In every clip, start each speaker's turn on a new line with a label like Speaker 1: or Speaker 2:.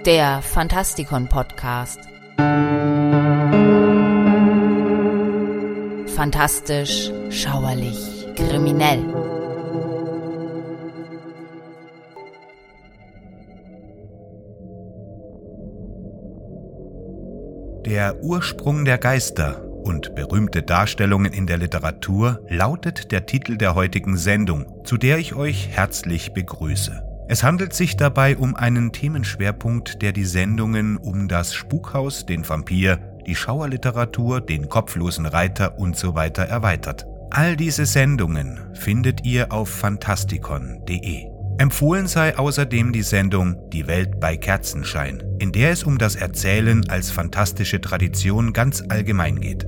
Speaker 1: Der Fantastikon-Podcast. Fantastisch, schauerlich, kriminell.
Speaker 2: Der Ursprung der Geister und berühmte Darstellungen in der Literatur lautet der Titel der heutigen Sendung, zu der ich euch herzlich begrüße. Es handelt sich dabei um einen Themenschwerpunkt, der die Sendungen um das Spukhaus, den Vampir, die Schauerliteratur, den kopflosen Reiter usw. erweitert. All diese Sendungen findet ihr auf fantastikon.de. Empfohlen sei außerdem die Sendung Die Welt bei Kerzenschein, in der es um das Erzählen als fantastische Tradition ganz allgemein geht.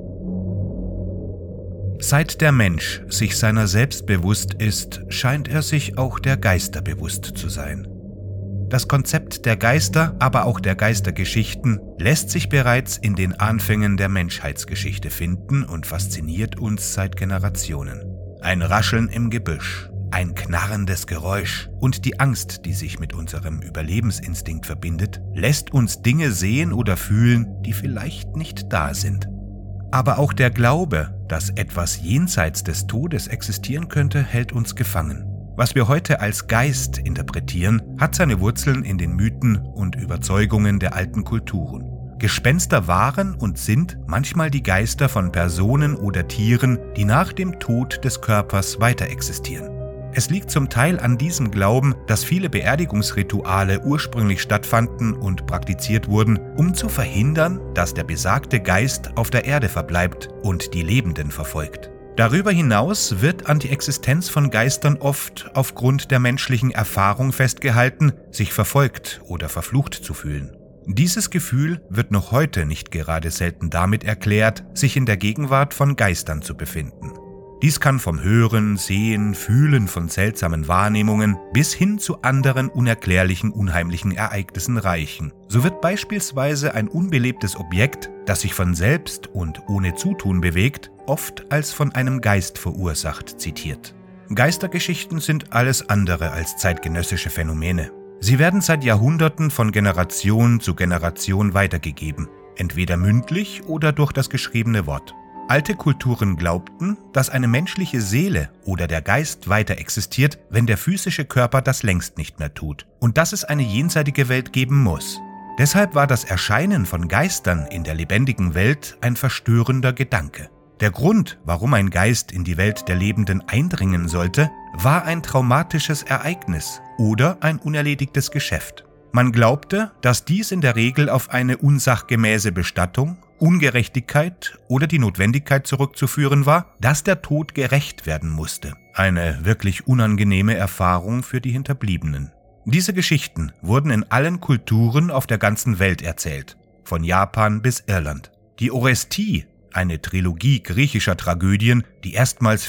Speaker 2: Seit der Mensch sich seiner selbst bewusst ist, scheint er sich auch der Geister bewusst zu sein. Das Konzept der Geister, aber auch der Geistergeschichten, lässt sich bereits in den Anfängen der Menschheitsgeschichte finden und fasziniert uns seit Generationen. Ein Rascheln im Gebüsch, ein knarrendes Geräusch und die Angst, die sich mit unserem Überlebensinstinkt verbindet, lässt uns Dinge sehen oder fühlen, die vielleicht nicht da sind. Aber auch der Glaube, dass etwas jenseits des Todes existieren könnte, hält uns gefangen. Was wir heute als Geist interpretieren, hat seine Wurzeln in den Mythen und Überzeugungen der alten Kulturen. Gespenster waren und sind manchmal die Geister von Personen oder Tieren, die nach dem Tod des Körpers weiter existieren. Es liegt zum Teil an diesem Glauben, dass viele Beerdigungsrituale ursprünglich stattfanden und praktiziert wurden, um zu verhindern, dass der besagte Geist auf der Erde verbleibt und die Lebenden verfolgt. Darüber hinaus wird an die Existenz von Geistern oft aufgrund der menschlichen Erfahrung festgehalten, sich verfolgt oder verflucht zu fühlen. Dieses Gefühl wird noch heute nicht gerade selten damit erklärt, sich in der Gegenwart von Geistern zu befinden. Dies kann vom Hören, Sehen, Fühlen von seltsamen Wahrnehmungen bis hin zu anderen unerklärlichen, unheimlichen Ereignissen reichen. So wird beispielsweise ein unbelebtes Objekt, das sich von selbst und ohne Zutun bewegt, oft als von einem Geist verursacht zitiert. Geistergeschichten sind alles andere als zeitgenössische Phänomene. Sie werden seit Jahrhunderten von Generation zu Generation weitergegeben, entweder mündlich oder durch das geschriebene Wort. Alte Kulturen glaubten, dass eine menschliche Seele oder der Geist weiter existiert, wenn der physische Körper das längst nicht mehr tut und dass es eine jenseitige Welt geben muss. Deshalb war das Erscheinen von Geistern in der lebendigen Welt ein verstörender Gedanke. Der Grund, warum ein Geist in die Welt der Lebenden eindringen sollte, war ein traumatisches Ereignis oder ein unerledigtes Geschäft. Man glaubte, dass dies in der Regel auf eine unsachgemäße Bestattung, Ungerechtigkeit oder die Notwendigkeit zurückzuführen war, dass der Tod gerächt werden musste. Eine wirklich unangenehme Erfahrung für die Hinterbliebenen. Diese Geschichten wurden in allen Kulturen auf der ganzen Welt erzählt, von Japan bis Irland. Die Orestie, eine Trilogie griechischer Tragödien, die erstmals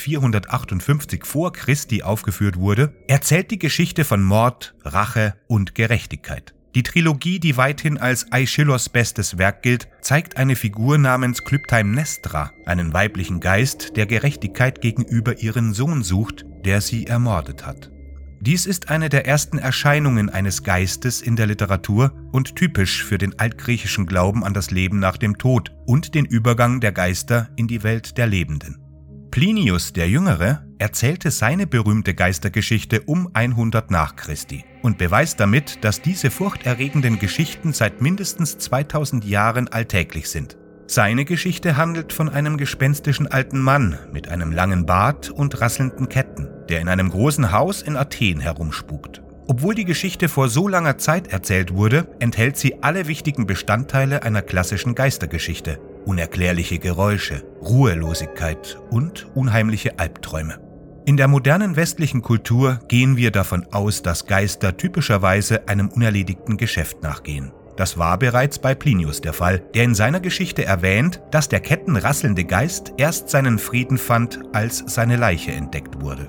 Speaker 2: 458 vor Christi aufgeführt wurde, erzählt die Geschichte von Mord, Rache und Gerechtigkeit. Die Trilogie, die weithin als Aeschylos' bestes Werk gilt, zeigt eine Figur namens Klypteimnestra, einen weiblichen Geist, der Gerechtigkeit gegenüber ihren Sohn sucht, der sie ermordet hat. Dies ist eine der ersten Erscheinungen eines Geistes in der Literatur und typisch für den altgriechischen Glauben an das Leben nach dem Tod und den Übergang der Geister in die Welt der Lebenden. Plinius der Jüngere erzählte seine berühmte Geistergeschichte um 100 nach Christi und beweist damit, dass diese furchterregenden Geschichten seit mindestens 2000 Jahren alltäglich sind. Seine Geschichte handelt von einem gespenstischen alten Mann mit einem langen Bart und rasselnden Ketten, der in einem großen Haus in Athen herumspukt. Obwohl die Geschichte vor so langer Zeit erzählt wurde, enthält sie alle wichtigen Bestandteile einer klassischen Geistergeschichte. Unerklärliche Geräusche, Ruhelosigkeit und unheimliche Albträume. In der modernen westlichen Kultur gehen wir davon aus, dass Geister typischerweise einem unerledigten Geschäft nachgehen. Das war bereits bei Plinius der Fall, der in seiner Geschichte erwähnt, dass der kettenrasselnde Geist erst seinen Frieden fand, als seine Leiche entdeckt wurde.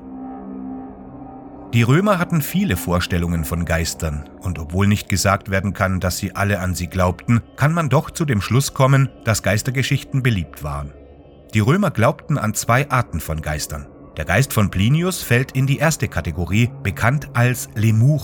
Speaker 2: Die Römer hatten viele Vorstellungen von Geistern und obwohl nicht gesagt werden kann, dass sie alle an sie glaubten, kann man doch zu dem Schluss kommen, dass Geistergeschichten beliebt waren. Die Römer glaubten an zwei Arten von Geistern. Der Geist von Plinius fällt in die erste Kategorie, bekannt als Lemuren.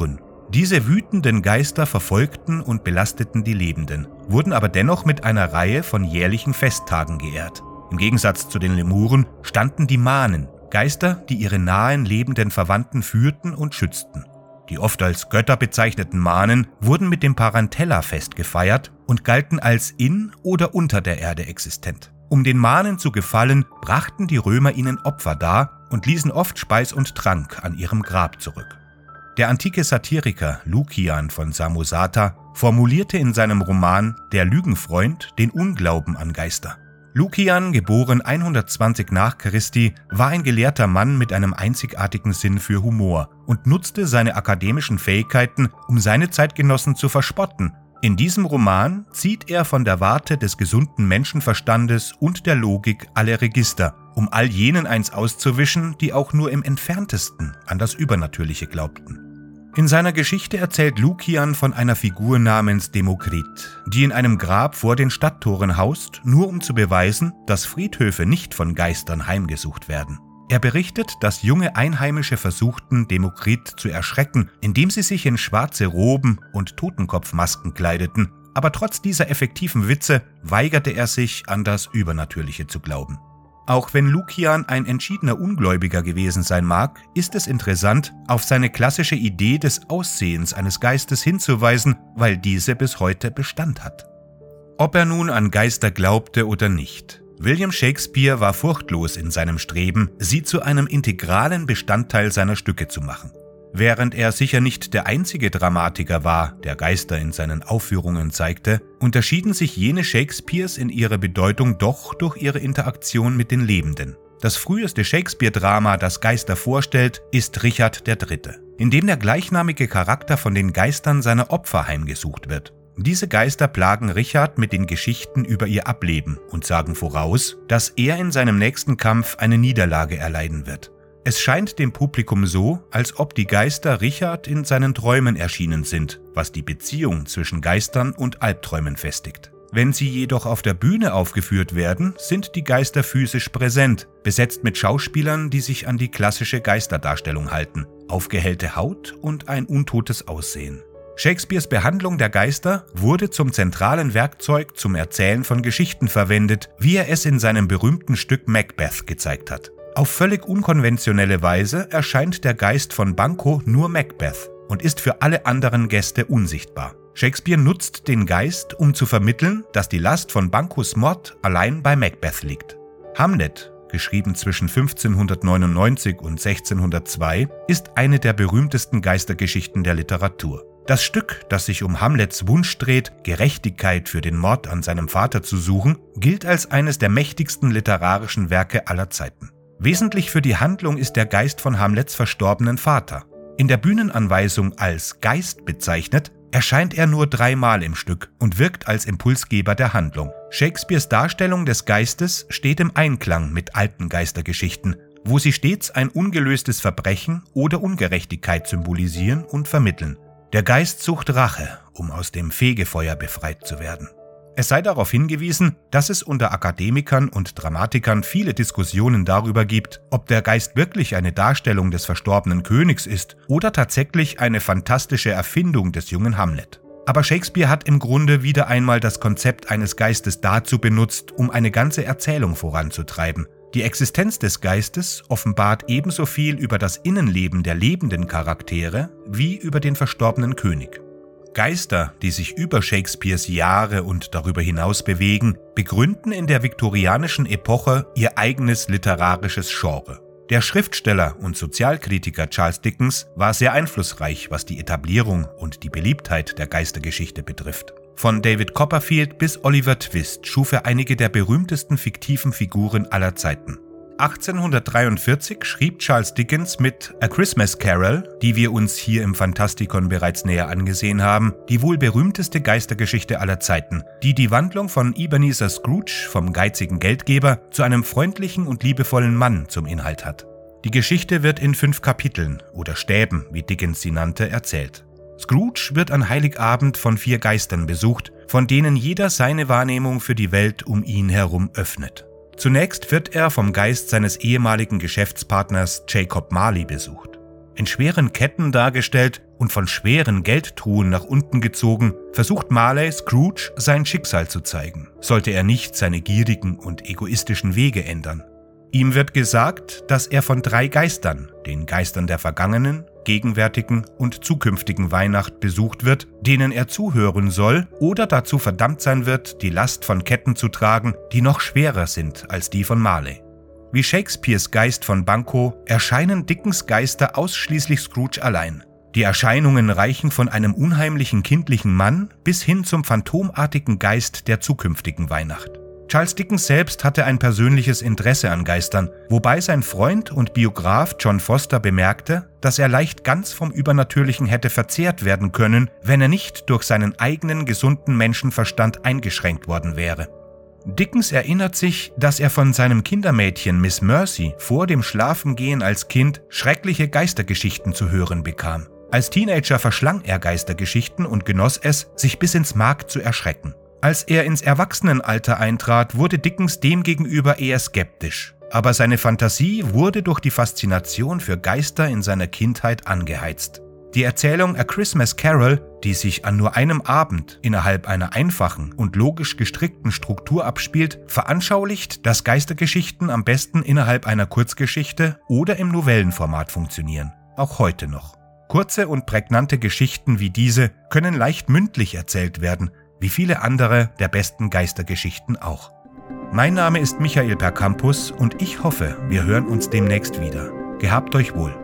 Speaker 2: Diese wütenden Geister verfolgten und belasteten die Lebenden, wurden aber dennoch mit einer Reihe von jährlichen Festtagen geehrt. Im Gegensatz zu den Lemuren standen die Manen, Geister, die ihre nahen lebenden Verwandten führten und schützten. Die oft als Götter bezeichneten Manen wurden mit dem Parentella-Fest gefeiert und galten als in oder unter der Erde existent. Um den Manen zu gefallen, brachten die Römer ihnen Opfer dar und ließen oft Speis und Trank an ihrem Grab zurück. Der antike Satiriker Lukian von Samosata formulierte in seinem Roman Der Lügenfreund den Unglauben an Geister. Lukian, geboren 120 nach Christi, war ein gelehrter Mann mit einem einzigartigen Sinn für Humor und nutzte seine akademischen Fähigkeiten, um seine Zeitgenossen zu verspotten. In diesem Roman zieht er von der Warte des gesunden Menschenverstandes und der Logik alle Register, um all jenen eins auszuwischen, die auch nur im entferntesten an das Übernatürliche glaubten. In seiner Geschichte erzählt Lukian von einer Figur namens Demokrit, die in einem Grab vor den Stadttoren haust, nur um zu beweisen, dass Friedhöfe nicht von Geistern heimgesucht werden. Er berichtet, dass junge Einheimische versuchten, Demokrit zu erschrecken, indem sie sich in schwarze Roben und Totenkopfmasken kleideten, aber trotz dieser effektiven Witze weigerte er sich, an das Übernatürliche zu glauben. Auch wenn Lukian ein entschiedener Ungläubiger gewesen sein mag, ist es interessant, auf seine klassische Idee des Aussehens eines Geistes hinzuweisen, weil diese bis heute Bestand hat. Ob er nun an Geister glaubte oder nicht, William Shakespeare war furchtlos in seinem Streben, sie zu einem integralen Bestandteil seiner Stücke zu machen. Während er sicher nicht der einzige Dramatiker war, der Geister in seinen Aufführungen zeigte, unterschieden sich jene Shakespeares in ihrer Bedeutung doch durch ihre Interaktion mit den Lebenden. Das früheste Shakespeare-Drama, das Geister vorstellt, ist Richard III., in dem der gleichnamige Charakter von den Geistern seiner Opfer heimgesucht wird. Diese Geister plagen Richard mit den Geschichten über ihr Ableben und sagen voraus, dass er in seinem nächsten Kampf eine Niederlage erleiden wird. Es scheint dem Publikum so, als ob die Geister Richard in seinen Träumen erschienen sind, was die Beziehung zwischen Geistern und Albträumen festigt. Wenn sie jedoch auf der Bühne aufgeführt werden, sind die Geister physisch präsent, besetzt mit Schauspielern, die sich an die klassische Geisterdarstellung halten, aufgehellte Haut und ein untotes Aussehen. Shakespeares Behandlung der Geister wurde zum zentralen Werkzeug zum Erzählen von Geschichten verwendet, wie er es in seinem berühmten Stück Macbeth gezeigt hat. Auf völlig unkonventionelle Weise erscheint der Geist von Banquo nur Macbeth und ist für alle anderen Gäste unsichtbar. Shakespeare nutzt den Geist, um zu vermitteln, dass die Last von Banquos Mord allein bei Macbeth liegt. Hamlet, geschrieben zwischen 1599 und 1602, ist eine der berühmtesten Geistergeschichten der Literatur. Das Stück, das sich um Hamlets Wunsch dreht, Gerechtigkeit für den Mord an seinem Vater zu suchen, gilt als eines der mächtigsten literarischen Werke aller Zeiten. Wesentlich für die Handlung ist der Geist von Hamlets verstorbenen Vater. In der Bühnenanweisung als Geist bezeichnet, erscheint er nur 3 Mal im Stück und wirkt als Impulsgeber der Handlung. Shakespeares Darstellung des Geistes steht im Einklang mit alten Geistergeschichten, wo sie stets ein ungelöstes Verbrechen oder Ungerechtigkeit symbolisieren und vermitteln. Der Geist sucht Rache, um aus dem Fegefeuer befreit zu werden. Es sei darauf hingewiesen, dass es unter Akademikern und Dramatikern viele Diskussionen darüber gibt, ob der Geist wirklich eine Darstellung des verstorbenen Königs ist oder tatsächlich eine fantastische Erfindung des jungen Hamlet. Aber Shakespeare hat im Grunde wieder einmal das Konzept eines Geistes dazu benutzt, um eine ganze Erzählung voranzutreiben. Die Existenz des Geistes offenbart ebenso viel über das Innenleben der lebenden Charaktere wie über den verstorbenen König. Geister, die sich über Shakespeares Jahre und darüber hinaus bewegen, begründen in der viktorianischen Epoche ihr eigenes literarisches Genre. Der Schriftsteller und Sozialkritiker Charles Dickens war sehr einflussreich, was die Etablierung und die Beliebtheit der Geistergeschichte betrifft. Von David Copperfield bis Oliver Twist schuf er einige der berühmtesten fiktiven Figuren aller Zeiten. 1843 schrieb Charles Dickens mit A Christmas Carol, die wir uns hier im Fantastikon bereits näher angesehen haben, die wohl berühmteste Geistergeschichte aller Zeiten, die die Wandlung von Ebenezer Scrooge vom geizigen Geldgeber zu einem freundlichen und liebevollen Mann zum Inhalt hat. Die Geschichte wird in 5 Kapiteln oder Stäben, wie Dickens sie nannte, erzählt. Scrooge wird an Heiligabend von 4 Geistern besucht, von denen jeder seine Wahrnehmung für die Welt um ihn herum öffnet. Zunächst wird er vom Geist seines ehemaligen Geschäftspartners Jacob Marley besucht. In schweren Ketten dargestellt und von schweren Geldtruhen nach unten gezogen, versucht Marley Scrooge sein Schicksal zu zeigen, sollte er nicht seine gierigen und egoistischen Wege ändern. Ihm wird gesagt, dass er von 3 Geistern, den Geistern der vergangenen, gegenwärtigen und zukünftigen Weihnacht besucht wird, denen er zuhören soll oder dazu verdammt sein wird, die Last von Ketten zu tragen, die noch schwerer sind als die von Marley. Wie Shakespeares Geist von Banquo erscheinen Dickens Geister ausschließlich Scrooge allein. Die Erscheinungen reichen von einem unheimlichen kindlichen Mann bis hin zum phantomartigen Geist der zukünftigen Weihnacht. Charles Dickens selbst hatte ein persönliches Interesse an Geistern, wobei sein Freund und Biograf John Foster bemerkte, dass er leicht ganz vom Übernatürlichen hätte verzehrt werden können, wenn er nicht durch seinen eigenen gesunden Menschenverstand eingeschränkt worden wäre. Dickens erinnert sich, dass er von seinem Kindermädchen Miss Mercy vor dem Schlafengehen als Kind schreckliche Geistergeschichten zu hören bekam. Als Teenager verschlang er Geistergeschichten und genoss es, sich bis ins Mark zu erschrecken. Als er ins Erwachsenenalter eintrat, wurde Dickens demgegenüber eher skeptisch. Aber seine Fantasie wurde durch die Faszination für Geister in seiner Kindheit angeheizt. Die Erzählung A Christmas Carol, die sich an nur einem Abend innerhalb einer einfachen und logisch gestrickten Struktur abspielt, veranschaulicht, dass Geistergeschichten am besten innerhalb einer Kurzgeschichte oder im Novellenformat funktionieren. Auch heute noch. Kurze und prägnante Geschichten wie diese können leicht mündlich erzählt werden, wie viele andere der besten Geistergeschichten auch. Mein Name ist Michael Percampus und ich hoffe, wir hören uns demnächst wieder. Gehabt euch wohl.